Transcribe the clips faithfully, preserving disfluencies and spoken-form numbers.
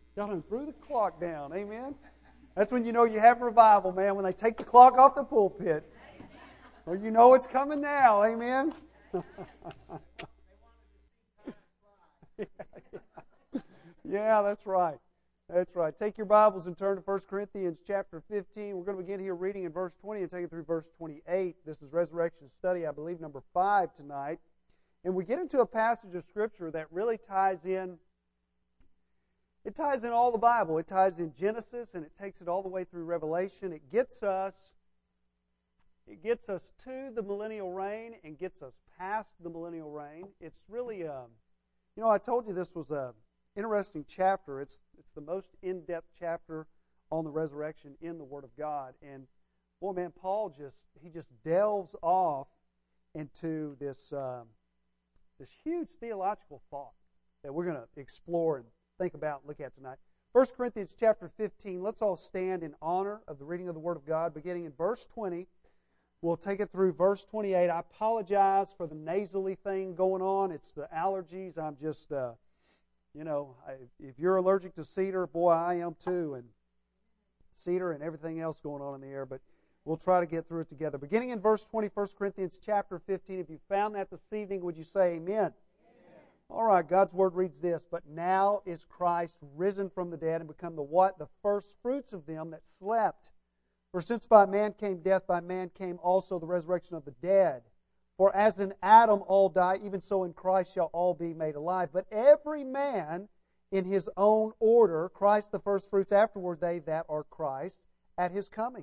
Y'all done threw the clock down. Amen? That's when you know you have revival, man, when they take the clock off the pulpit. Well, you know it's coming now. Amen? yeah, yeah. yeah, that's right. That's right. Take your Bibles and turn to First Corinthians chapter fifteen. We're going to begin here reading in verse twenty and take it through verse twenty-eight. This is Resurrection Study, I believe, number five tonight. And we get into a passage of Scripture that really ties in, it ties in all the Bible. It ties in Genesis and it takes it all the way through Revelation. It gets us, it gets us to the millennial reign and gets us past the millennial reign. It's really, um, you know, I told you this was a interesting chapter. It's it's the most in-depth chapter on the resurrection in the Word of God. And boy, man, Paul just he just delves off into this um, this huge theological thought that we're going to explore and think about and look at tonight. First Corinthians chapter fifteen. Let's all stand in honor of the reading of the Word of God, beginning in verse twenty. We'll take it through verse twenty-eight. I apologize for the nasally thing going on. It's the allergies. I'm just uh, You know, if you're allergic to cedar, boy, I am too, and cedar and everything else going on in the air, but we'll try to get through it together. Beginning in verse twenty, First Corinthians chapter fifteen, if you found that this evening, would you say amen? Amen? All right, God's Word reads this, "But now is Christ risen from the dead and become the what? The first fruits of them that slept. For since by man came death, by man came also the resurrection of the dead. For as in Adam all die, even so in Christ shall all be made alive. But every man in his own order, Christ the firstfruits, afterward they that are Christ at His coming."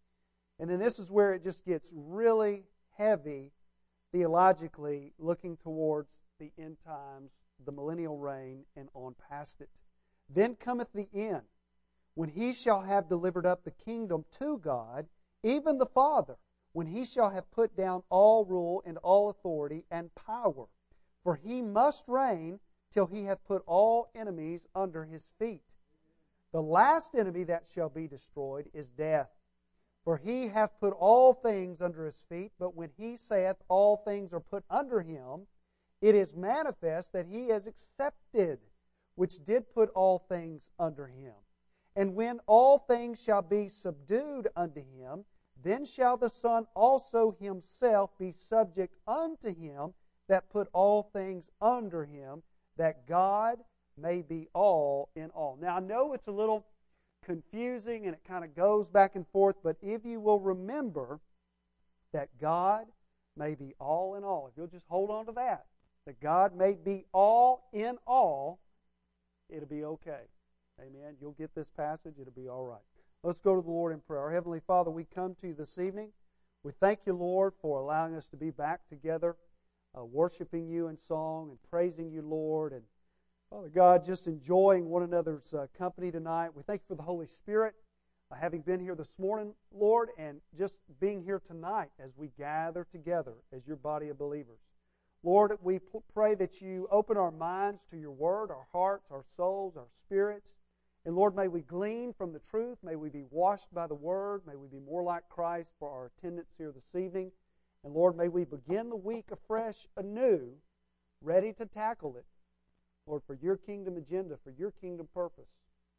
And then this is where it just gets really heavy theologically, looking towards the end times, the millennial reign, and on past it. "Then cometh the end, when He shall have delivered up the kingdom to God, even the Father, when He shall have put down all rule and all authority and power. For He must reign till He hath put all enemies under His feet. The last enemy that shall be destroyed is death. For He hath put all things under His feet, but when He saith all things are put under Him, it is manifest that He is accepted, which did put all things under Him. And when all things shall be subdued unto Him, then shall the Son also Himself be subject unto Him that put all things under Him, that God may be all in all." Now, I know it's a little confusing and it kind of goes back and forth, but if you will remember that God may be all in all, if you'll just hold on to that, that God may be all in all, it'll be okay. Amen. You'll get this passage, it'll be all right. Let's go to the Lord in prayer. Our Heavenly Father, we come to you this evening. We thank you, Lord, for allowing us to be back together, uh, worshiping you in song and praising you, Lord. And Father God, just enjoying one another's uh, company tonight. We thank you for the Holy Spirit, uh, having been here this morning, Lord, and just being here tonight as we gather together as your body of believers. Lord, we p- pray that you open our minds to your word, our hearts, our souls, our spirits. And Lord, may we glean from the truth. May we be washed by the Word. May we be more like Christ for our attendance here this evening. And Lord, may we begin the week afresh, anew, ready to tackle it. Lord, for your kingdom agenda, for your kingdom purpose.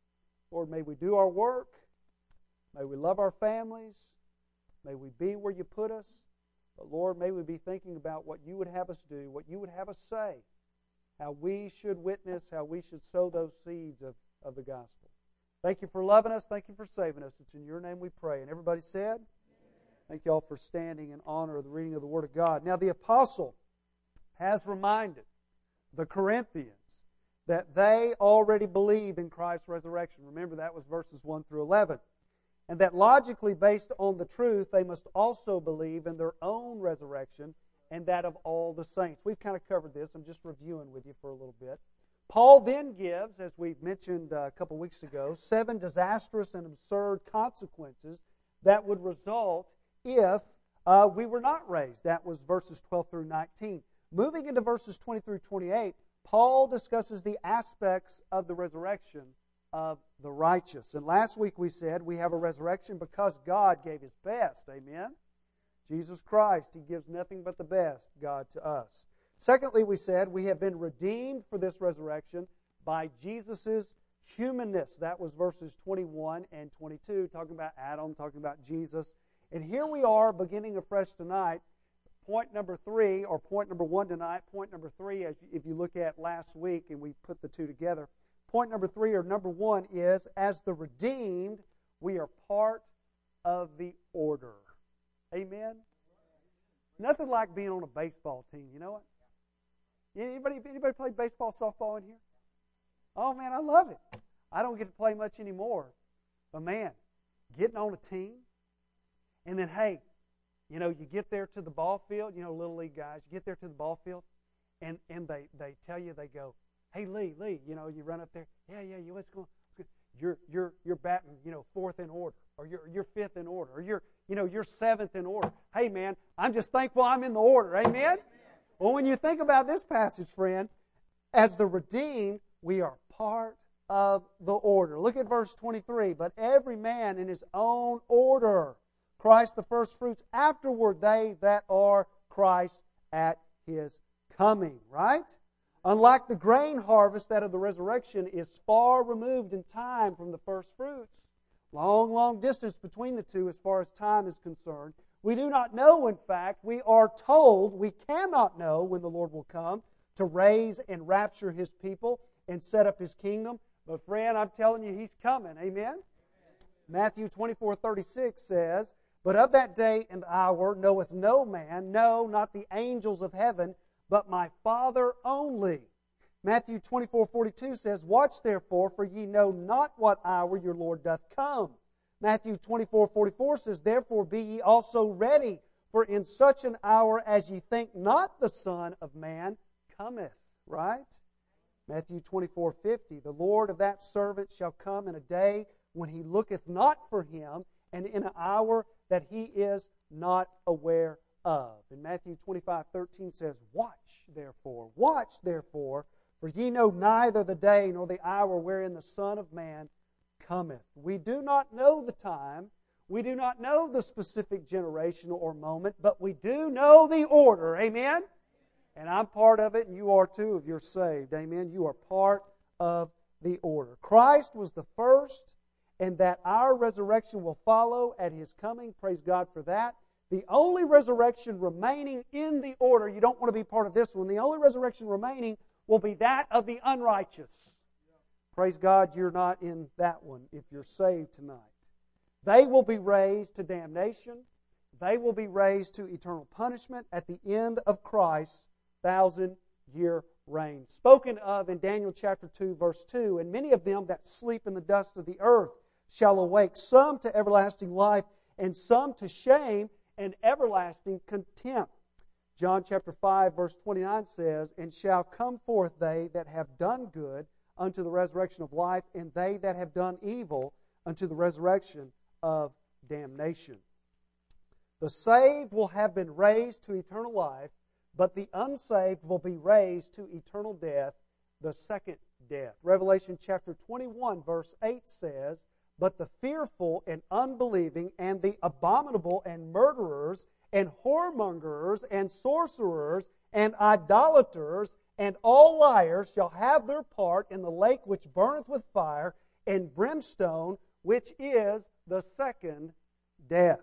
Lord, may we do our work. May we love our families. May we be where you put us. But Lord, may we be thinking about what you would have us do, what you would have us say, how we should witness, how we should sow those seeds of of the gospel. Thank you for loving us. Thank you for saving us. It's in your name we pray. And everybody said, amen. Thank you all for standing in honor of the reading of the Word of God. Now the apostle has reminded the Corinthians that they already believed in Christ's resurrection. Remember, that was verses one through eleven. And that logically, based on the truth, they must also believe in their own resurrection and that of all the saints. We've kind of covered this. I'm just reviewing with you for a little bit. Paul then gives, as we've mentioned a couple weeks ago, seven disastrous and absurd consequences that would result if uh, we were not raised. That was verses twelve through nineteen. Moving into verses twenty through twenty-eight, Paul discusses the aspects of the resurrection of the righteous. And last week we said we have a resurrection because God gave His best. Amen? Jesus Christ, He gives nothing but the best, God, to us. Secondly, we said we have been redeemed for this resurrection by Jesus' humanness. That was verses twenty-one and twenty-two, talking about Adam, talking about Jesus. And here we are, beginning afresh tonight. Point number three, or point number one tonight, point number three, as if you look at last week and we put the two together. Point number three, or number one, is as the redeemed, we are part of the order. Amen? Nothing like being on a baseball team, you know it? Anybody, anybody play baseball, softball in here? Oh, man, I love it. I don't get to play much anymore. But, man, getting on a team, and then, hey, you know, you get there to the ball field, you know, Little League guys, you get there to the ball field, and, and they, they tell you, they go, hey, Lee, Lee, you know, you run up there, yeah, yeah, you what's going on? You're, you're, you're batting, you know, fourth in order, or you're, you're fifth in order, or you're, you know, you're seventh in order. Hey, man, I'm just thankful I'm in the order. Amen? Amen? Well, when you think about this passage, friend, as the redeemed, we are part of the order. Look at verse twenty-three. But every man in his own order, Christ the first fruits, afterward they that are Christ at His coming. Right? Unlike the grain harvest, that of the resurrection is far removed in time from the first fruits. Long, long distance between the two as far as time is concerned. We do not know, in fact, we are told we cannot know when the Lord will come to raise and rapture His people and set up His kingdom. But friend, I'm telling you, He's coming. Amen? Amen. Matthew twenty-four thirty-six says, but of that day and hour knoweth no man, no, not the angels of heaven, but my Father only. Matthew twenty-four forty-two says, watch therefore, for ye know not what hour your Lord doth come. Matthew twenty-four forty-four says, therefore be ye also ready, for in such an hour as ye think not the Son of Man cometh. Right? Matthew twenty-four fifty, the Lord of that servant shall come in a day when he looketh not for him, and in an hour that he is not aware of. And Matthew twenty-five thirteen says, watch therefore, watch therefore, for ye know neither the day nor the hour wherein the Son of Man cometh. We do not know the time, we do not know the specific generation or moment, but we do know the order. Amen? And I'm part of it, and you are too if you're saved. Amen? You are part of the order. Christ was the first, and that our resurrection will follow at His coming. Praise God for that. The only resurrection remaining in the order, you don't want to be part of this one, the only resurrection remaining will be that of the unrighteous. Praise God, you're not in that one if you're saved tonight. They will be raised to damnation. They will be raised to eternal punishment at the end of Christ's thousand-year reign. Spoken of in Daniel chapter two, verse two, and many of them that sleep in the dust of the earth shall awake, some to everlasting life, and some to shame and everlasting contempt. John chapter five, verse twenty-nine says, and shall come forth they that have done good unto the resurrection of life, and they that have done evil unto the resurrection of damnation. The saved will have been raised to eternal life, but the unsaved will be raised to eternal death, the second death. Revelation chapter twenty-one, verse eight says, but the fearful and unbelieving and the abominable and murderers and whoremongers and sorcerers and idolaters and all liars shall have their part in the lake which burneth with fire and brimstone, which is the second death.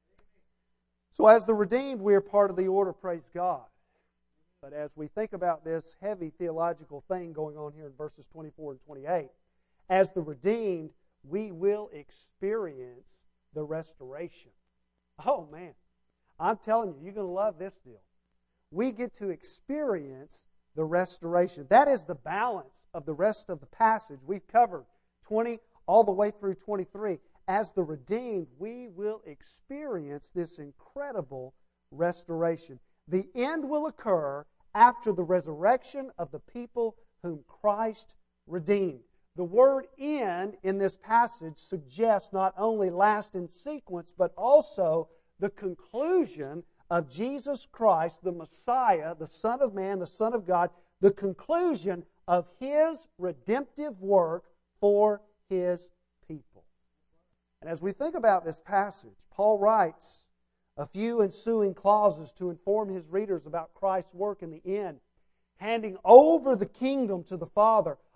So as the redeemed, we are part of the order, praise God. But as we think about this heavy theological thing going on here in verses twenty-four and twenty-eight, as the redeemed, we will experience the restoration. Oh man, I'm telling you, you're going to love this deal. We get to experience the restoration. That is the balance of the rest of the passage. We've covered twenty all the way through twenty-three. As the redeemed, we will experience this incredible restoration. The end will occur after the resurrection of the people whom Christ redeemed. The word end in this passage suggests not only last in sequence, but also the conclusion of Jesus Christ, the Messiah, the Son of Man, the Son of God, the conclusion of His redemptive work for His people. And as we think about this passage, Paul writes a few ensuing clauses to inform his readers about Christ's work in the end, handing over the kingdom to the Father,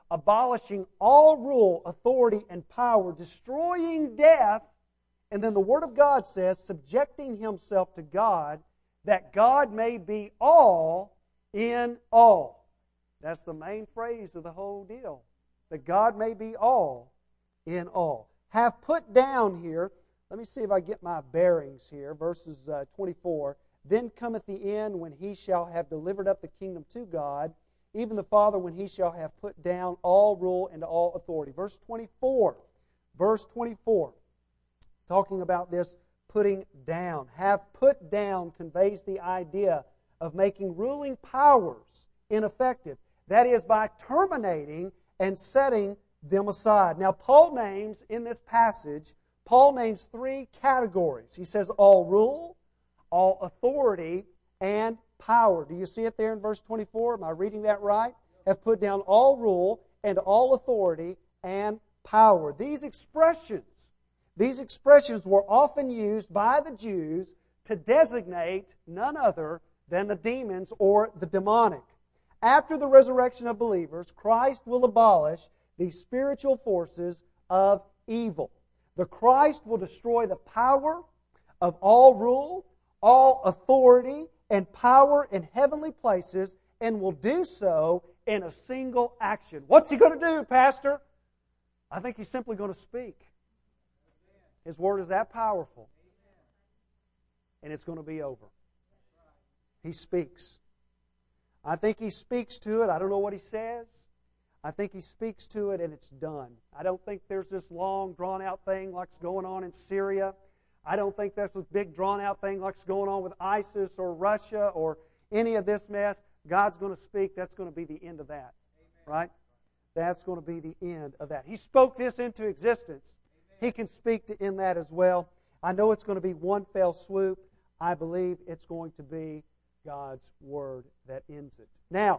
abolishing all rule, authority, and power, destroying death, and then the Word of God says, subjecting Himself to God, that God may be all in all. That's the main phrase of the whole deal. That God may be all in all. Have put down here, let me see if I get my bearings here, verses uh, twenty-four. Then cometh the end when He shall have delivered up the kingdom to God, even the Father when He shall have put down all rule and all authority. Verse twenty-four. Verse twenty-four. Talking about this putting down. Have put down conveys the idea of making ruling powers ineffective. That is, by terminating and setting them aside. Now, Paul names, in this passage, Paul names three categories. He says all rule, all authority, and power. Do you see it there in verse twenty-four? Am I reading that right? Have put down all rule and all authority and power. These expressions, these expressions were often used by the Jews to designate none other than the demons or the demonic. After the resurrection of believers, Christ will abolish the spiritual forces of evil. The Christ will destroy the power of all rule, all authority, and power in heavenly places, and will do so in a single action. What's He going to do, Pastor? I think He's simply going to speak. His Word is that powerful. And it's going to be over. He speaks. I think He speaks to it. I don't know what He says. I think He speaks to it and it's done. I don't think there's this long, drawn-out thing like's going on in Syria. I don't think there's this big, drawn-out thing like's going on with ISIS or Russia or any of this mess. God's going to speak. That's going to be the end of that. Amen. Right? That's going to be the end of that. He spoke this into existence. Amen. He can speak to end that as well. I know it's going to be one fell swoop. I believe it's going to be God's Word that ends it. Now,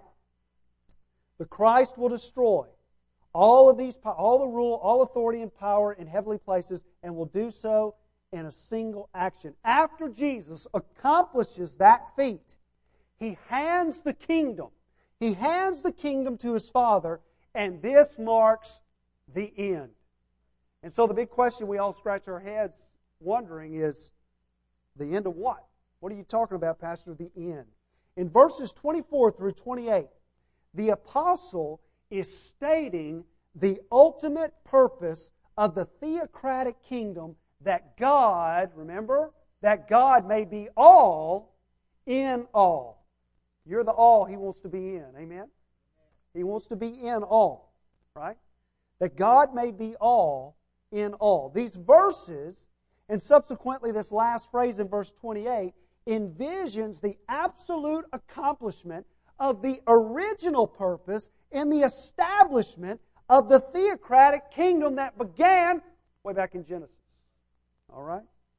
the Christ will destroy all of these, all the rule, all authority and power in heavenly places, and will do so in a single action. After Jesus accomplishes that feat, He hands the kingdom. He hands the kingdom to His Father, and this marks the end. And so the big question we all scratch our heads wondering is, the end of what? What are you talking about, Pastor? The end. In verses twenty-four through twenty-eight, the apostle is stating the ultimate purpose of the theocratic kingdom, that God, remember, that God may be all in all. You're the all He wants to be in. Amen? He wants to be in all. Right? That God may be all in all. These verses, and subsequently this last phrase in verse twenty-eight, envisions the absolute accomplishment of the original purpose in the establishment of the theocratic kingdom that began way back in Genesis. All right?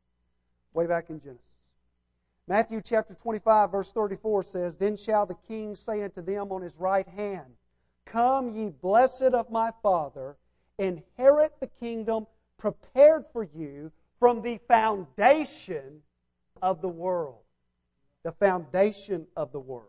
Way back in Genesis. Matthew chapter twenty-five, verse thirty-four says, Then shall the king say unto them on his right hand, Come, ye blessed of my Father, inherit the kingdom prepared for you from the foundation of the world. The foundation of the world.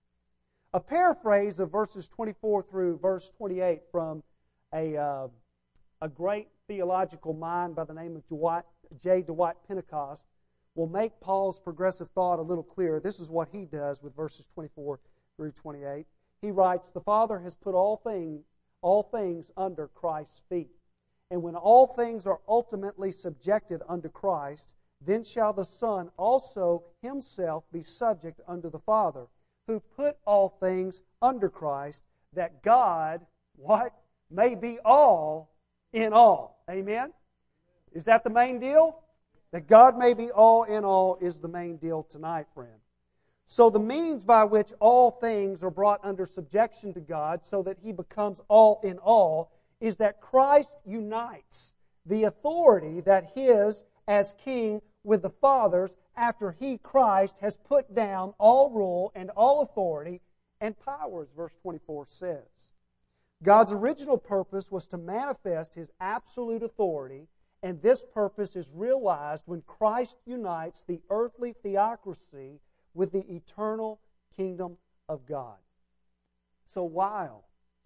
A paraphrase of verses twenty-four through verse twenty-eight from a, uh, a great theological mind by the name of Dwight, J. Dwight Pentecost will make Paul's progressive thought a little clearer. This is what he does with verses twenty-four through twenty-eight. He writes, The Father has put all things, all things under Christ's feet. And when all things are ultimately subjected unto Christ, then shall the Son also Himself be subject unto the Father, who put all things under Christ, that God, what? May be all in all. Amen? Is that the main deal? That God may be all in all is the main deal tonight, friend. So the means by which all things are brought under subjection to God so that He becomes all in all is that Christ unites the authority that His as King with the Father's after He, Christ, has put down all rule and all authority and power, as verse twenty-four says. God's original purpose was to manifest His absolute authority, and this purpose is realized when Christ unites the earthly theocracy with the eternal kingdom of God. So while,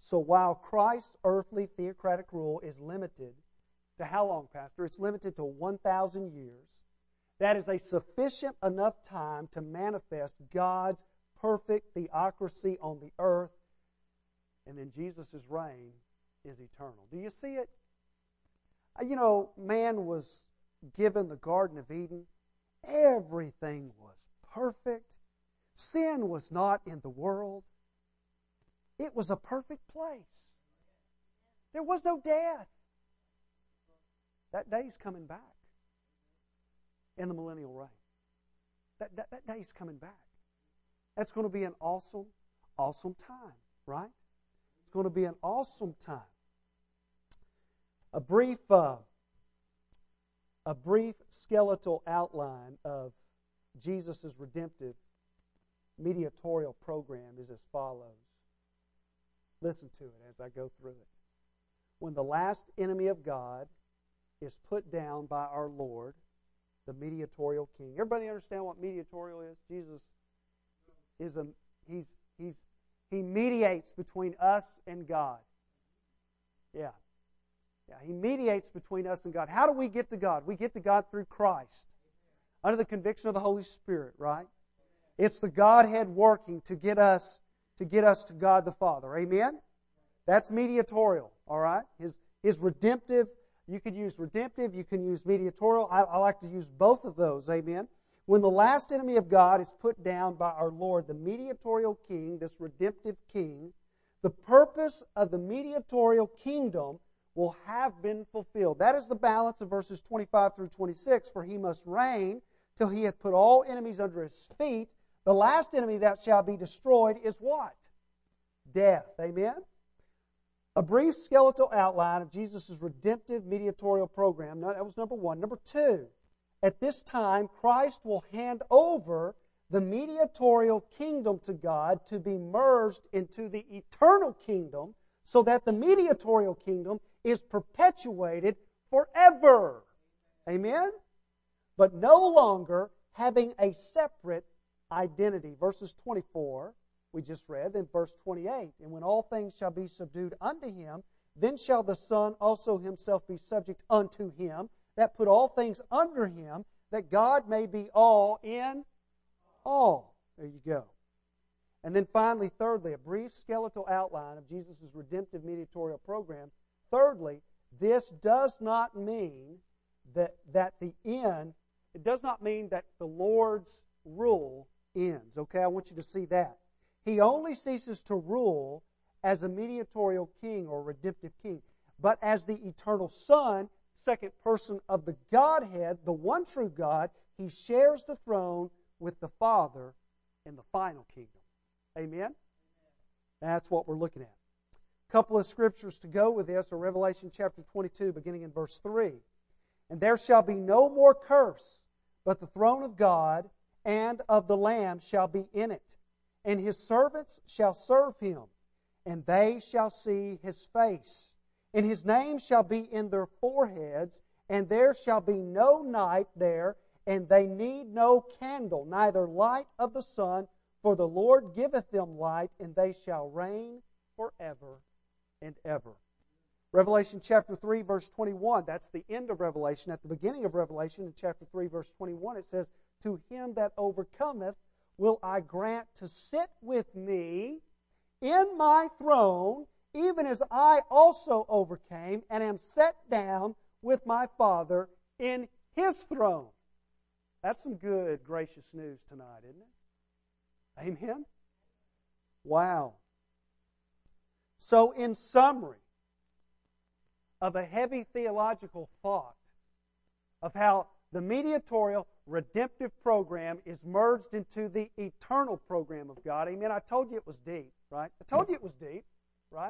So while Christ's earthly theocratic rule is limited to how long, Pastor? It's limited to one thousand years. That is a sufficient enough time to manifest God's perfect theocracy on the earth. And then Jesus' reign is eternal. Do you see it? You know, man was given the Garden of Eden. Everything was perfect. Sin was not in the world. It was a perfect place. There was no death. That day's coming back in the millennial reign. That, that, that day's coming back. That's going to be an awesome, awesome time, right? It's going to be an awesome time. A brief, uh, a brief skeletal outline of Jesus' redemptive mediatorial program is as follows. Listen to it as I go through it. When the last enemy of God is put down by our Lord, the mediatorial king. Everybody understand what mediatorial is? Jesus is a he's he's he mediates between us and God. Yeah. Yeah, he mediates between us and God. How do we get to God? We get to God through Christ. Under the conviction of the Holy Spirit, right? It's the Godhead working to get us to get us to God the Father. Amen? That's mediatorial, all right? His his redemptive, you could use redemptive, you can use mediatorial. I, I like to use both of those, amen? When the last enemy of God is put down by our Lord, the mediatorial king, this redemptive king, the purpose of the mediatorial kingdom will have been fulfilled. That is the balance of verses twenty-five through twenty-six. For he must reign till he hath put all enemies under his feet. The last enemy that shall be destroyed is what? Death. Amen? A brief skeletal outline of Jesus' redemptive mediatorial program. Now, that was number one. Number two, at this time, Christ will hand over the mediatorial kingdom to God to be merged into the eternal kingdom so that the mediatorial kingdom is perpetuated forever. Amen? But no longer having a separate identity. Verses twenty-four, we just read, then verse twenty-eight. And when all things shall be subdued unto him, then shall the Son also himself be subject unto him, that put all things under him, that God may be all in all. There you go. And then finally, thirdly, a brief skeletal outline of Jesus' redemptive mediatorial program. Thirdly, this does not mean that, that the end, it does not mean that the Lord's rule ends. Okay, I want you to see that. He only ceases to rule as a mediatorial king or redemptive king. But as the eternal Son, second person of the Godhead, the one true God, He shares the throne with the Father in the final kingdom. Amen? That's what we're looking at. A couple of scriptures to go with this are Revelation chapter twenty-two, beginning in verse three. And there shall be no more curse, but the throne of God and of the Lamb shall be in it. And His servants shall serve Him, and they shall see His face. And His name shall be in their foreheads, and there shall be no night there, and they need no candle, neither light of the sun, for the Lord giveth them light, and they shall reign forever and ever. Revelation chapter three, verse twenty-one, that's the end of Revelation. At the beginning of Revelation, in chapter three, verse twenty-one, it says, To him that overcometh will I grant to sit with me in my throne, even as I also overcame and am set down with my Father in His throne. That's some good, gracious news tonight, isn't it? Amen? Wow. So, in summary of a heavy theological thought of how the mediatorial redemptive program is merged into the eternal program of God. Amen. I told you it was deep, right? I told you it was deep, right?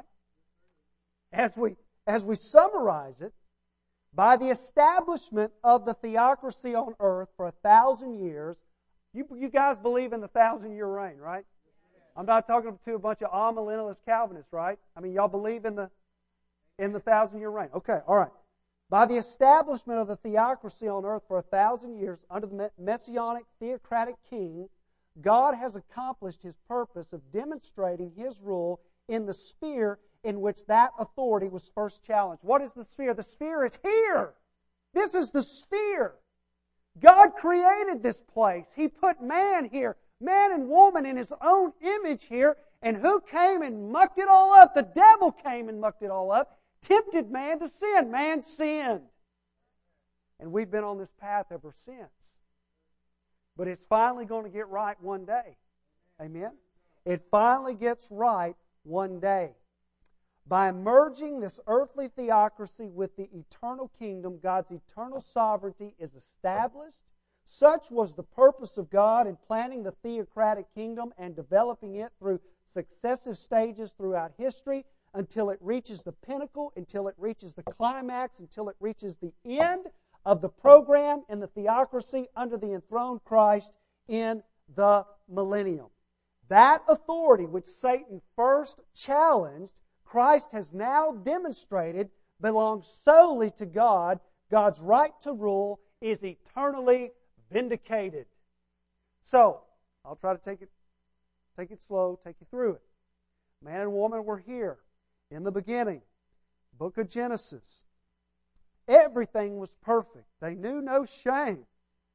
As we as we summarize it, by the establishment of the theocracy on earth for a thousand years, you, you guys believe in the thousand-year reign, right? I'm not talking to a bunch of amillennialist Calvinists, right? I mean, y'all believe in the in the thousand-year reign. Okay, all right. By the establishment of the theocracy on earth for a thousand years under the messianic theocratic king, God has accomplished His purpose of demonstrating His rule in the sphere in which that authority was first challenged. What is the sphere? The sphere is here. This is the sphere. God created this place. He put man here, man and woman in His own image here. And who came and mucked it all up? The devil came and mucked it all up, tempted man to sin. Man sinned. And we've been on this path ever since. But it's finally going to get right one day. Amen? It finally gets right one day. By merging this earthly theocracy with the eternal kingdom, God's eternal sovereignty is established. Such was the purpose of God in planning the theocratic kingdom and developing it through successive stages throughout history until it reaches the pinnacle, until it reaches the climax, until it reaches the end of the program in the theocracy under the enthroned Christ in the millennium. That authority which Satan first challenged, Christ has now demonstrated belongs solely to God. God's right to rule is eternally vindicated. So, I'll try to take it, take it slow, take you through it. Man and woman were here in the beginning. Book of Genesis. Everything was perfect. They knew no shame.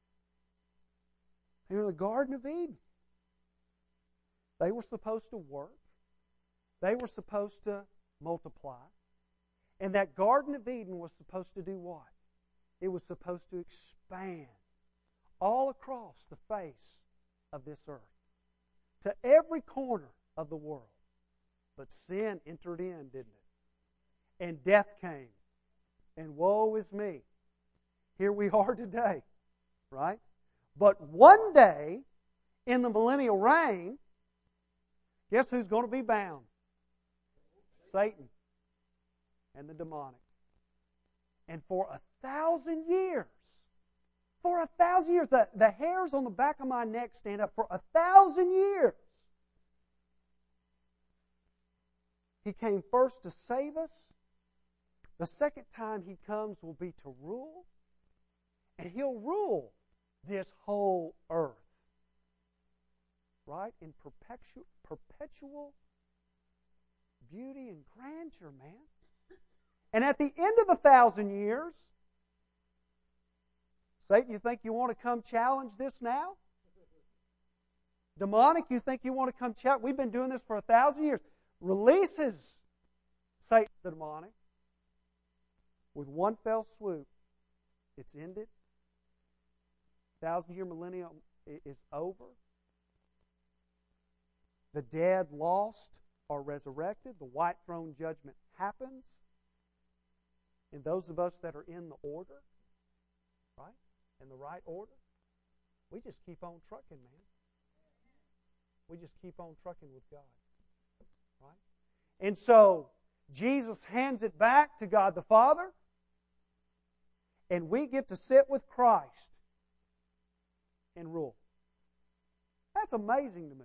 They were in the Garden of Eden. They were supposed to work. They were supposed to multiply. And that Garden of Eden was supposed to do what? It was supposed to expand all across the face of this earth, to every corner of the world. But sin entered in, didn't it? And death came. And woe is me. Here we are today, right? But one day, in the millennial reign, guess who's going to be bound? Satan and the demonic. And for a thousand years, for a thousand years, the, the hairs on the back of my neck stand up. For a thousand years, He came first to save us. The second time He comes will be to rule. And He'll rule this whole earth. Right? In perpetual, perpetual beauty and grandeur, man. And at the end of the thousand years, Satan, you think you want to come challenge this now? Demonic, you think you want to come challenge? We've been doing this for a thousand years. Releases Satan the demonic. With one fell swoop, it's ended. Thousand-year millennium is over. The dead lost are resurrected. The white throne judgment happens. And those of us that are in the order, right, in the right order, we just keep on trucking, man. We just keep on trucking with God. Right? And so, Jesus hands it back to God the Father, and we get to sit with Christ and rule. That's amazing to me.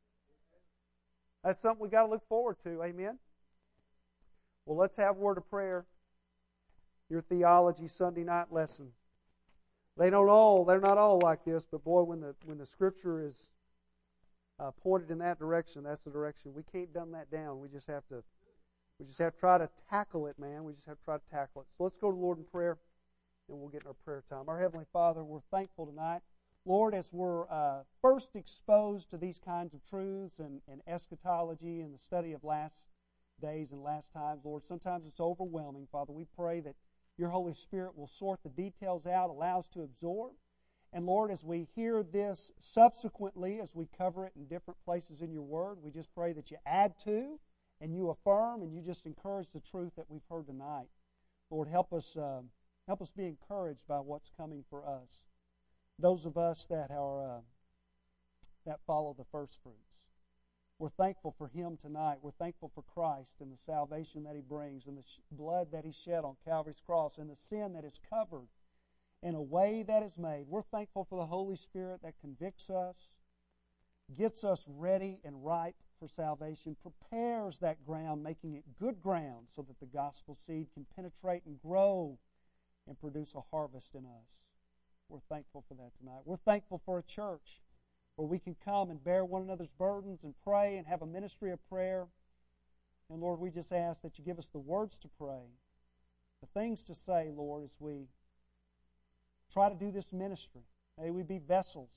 That's something we've got to look forward to. Amen? Well, let's have a word of prayer. Your theology Sunday night lesson. They don't all, they're not all like this, but boy, when the when the Scripture is uh, pointed in that direction, that's the direction. We can't dumb that down. We just have to, we just have to try to tackle it, man. We just have to try to tackle it. So let's go to the Lord in prayer, and we'll get in our prayer time. Our Heavenly Father, we're thankful tonight. Lord, as we're uh, first exposed to these kinds of truths and, and eschatology and the study of last days and last times, Lord, sometimes it's overwhelming. Father, we pray that Your Holy Spirit will sort the details out, allow us to absorb. And Lord, as we hear this subsequently, as we cover it in different places in Your Word, we just pray that You add to and You affirm and You just encourage the truth that we've heard tonight. Lord, help us, uh, help us be encouraged by what's coming for us. Those of us that are uh, that follow the first fruits. We're thankful for Him tonight. We're thankful for Christ and the salvation that He brings and the sh- blood that He shed on Calvary's cross and the sin that is covered in a way that is made. We're thankful for the Holy Spirit that convicts us, gets us ready and ripe for salvation, prepares that ground, making it good ground so that the gospel seed can penetrate and grow and produce a harvest in us. We're thankful for that tonight. We're thankful for a church where we can come and bear one another's burdens and pray and have a ministry of prayer And Lord, we just ask that you give us the words to pray, the things to say, Lord, as we try to do this ministry. May we be vessels.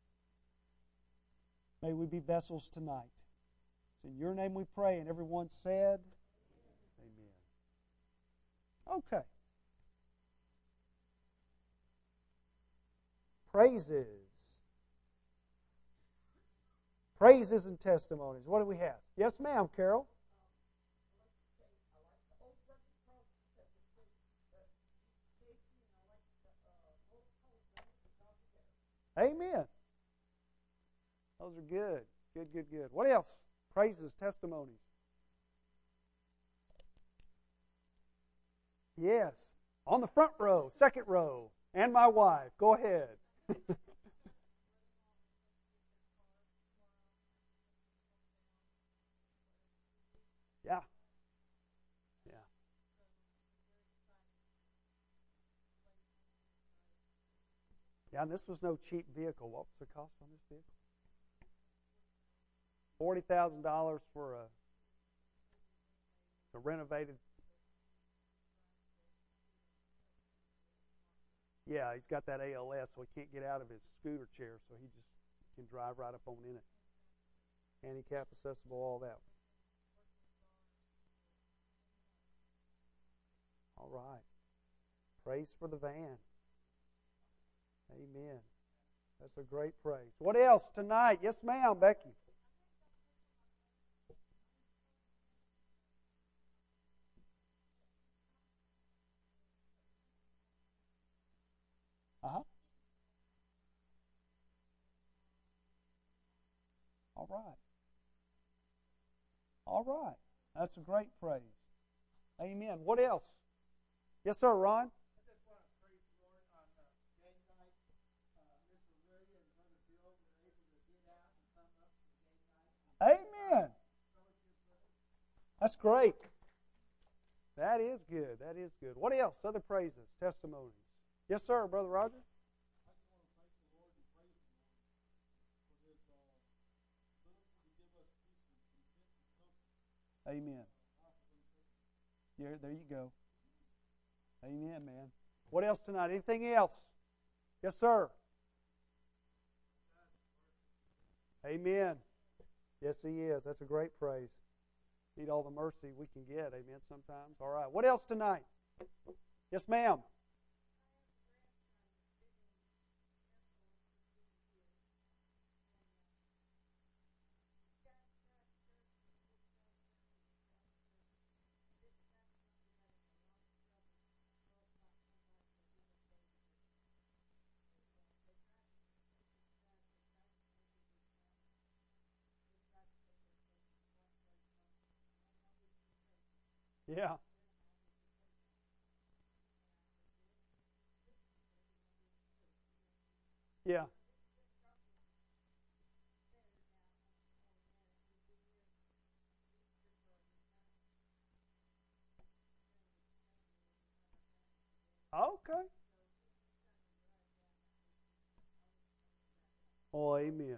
May we be vessels tonight. It's in your name we pray, and everyone said, Amen. Okay. Praises. Praises and testimonies. What do we have? Yes, ma'am, Carol. Amen. Those are good. Good, good, good. What else? Praises, testimonies. Yes. On the front row, second row, and my wife. Go ahead. Yeah. Yeah. Yeah, and this was no cheap vehicle. What was the cost on this vehicle? forty thousand dollars for a, a renovated. Yeah, he's got that A L S, so he can't get out of his scooter chair, so he just can drive right up on in it. Handicap accessible, all that. All right. Praise for the van. Amen. That's a great praise. What else tonight? Yes, ma'am, Becky. Uh-huh. All right. All right. That's a great praise. Amen. What else? Yes, sir, Ron? I just want to praise the Lord on uh, game night. Uh, Mister Willie and Brother Bill were able to get out and come up to game night. Amen. That's great. That is good. That is good. What else? Other praises, testimonies. Yes, sir, Brother Roger? I just want to thank the Lord and praise the Lord for His uh, ability to give us peace and content and comfort. Amen. Yeah, there you go. Amen, man. What else tonight? Anything else? Yes, sir. Amen. Yes, he is. That's a great praise. Need all the mercy we can get. Amen. Sometimes. All right. What else tonight? Yes, ma'am. Yeah. Yeah. Okay. Oh, amen.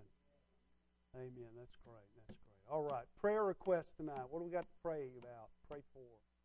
Amen. That's great. That's great. All right. Prayer requests tonight. What do we got to pray about? Pray for.